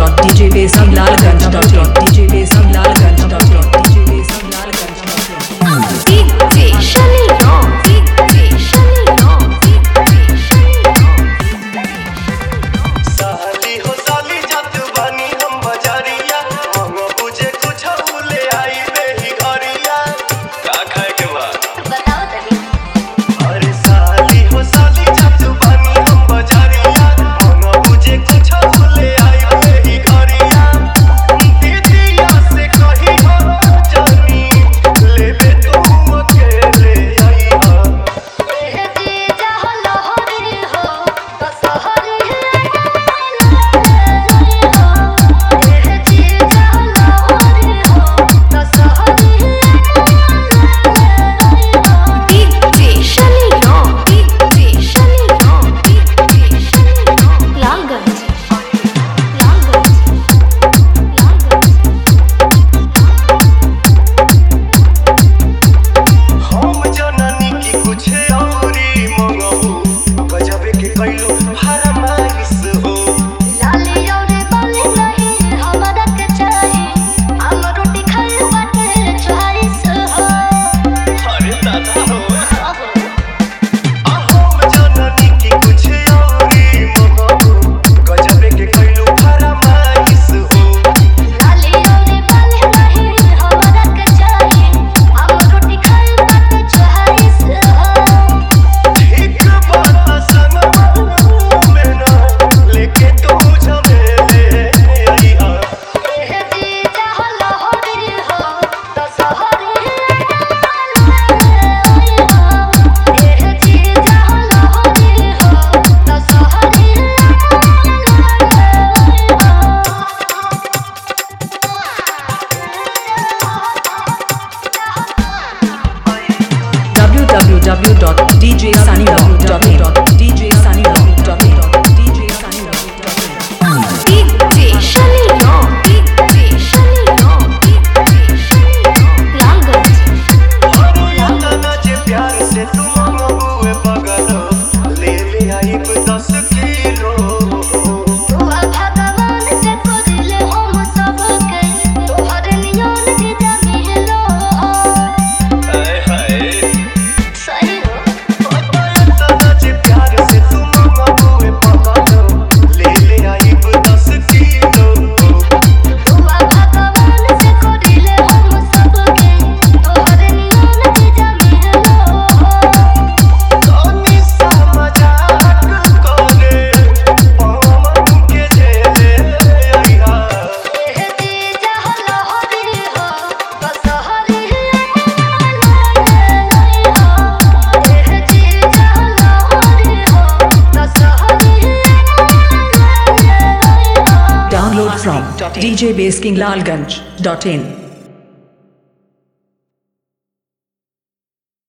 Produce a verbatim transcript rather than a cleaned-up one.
dot d j basing lalganj dot in d j basing lalganj dot in d j basing lalganj dot in D J Shani Ram D J Shani Ram D J Shani Ram साली हो साली जात बानी हम बजारिया मंगो बुझे कुछ ले आई बेही घरिया का खाए के बा बताओ तभी अरे साली हो साली जात बानी हम बजारिया मंगो बुझे कुछ ले आई बेही घरिया दीदिया से कही हो जानी लेबे तू अकेले आई हो ए जी जहलो हरी हो तो सहरी हम जननी की कुछ औरी मंगहु गजबे के कैलो फरमाइश हो लाली औरे बाली नहीं हमरा के चाही हम रोटी खाए बाटे चॉइस हो अरे दादा हो हम जननी की कुछ औरी मंगहु गजबे के कैलो फरमाइश हो लाली औरे बाली नहीं हमरा के चाही हम रोटी खाए बाटे चॉइस हो ठीक बात संग में ना लेके तू झमेले आई हा ए जी जहलो हरी हो तो सहरी ए जी जहलो हरी हो तो सहरी w w w dot d j sunny ram dot in d j sunny ram dot in d j sunny ram dot in D J Shani Ram D J Shani Ram D J Shani Ram Lalganj नाना जे प्यार से तू मंगहुए बगल ले ले आई दस kilo दुआ भगवान से करिले हम सबके तोहर नियन दीदा मिलो हाय हाय सही हो नाना जे प्यार से तू मंगहुए बगल ले ले आई दस किलो दुआ भगवान से करिले हम सबके तोहर नियन दीदा मिलो सोनी सा मजाक करे पवन के जेले आई हा ए जी जहलो हरी हो तो सहरी ए जी जहलो हरी हो तो सहरी download from d j basking lalganj dot in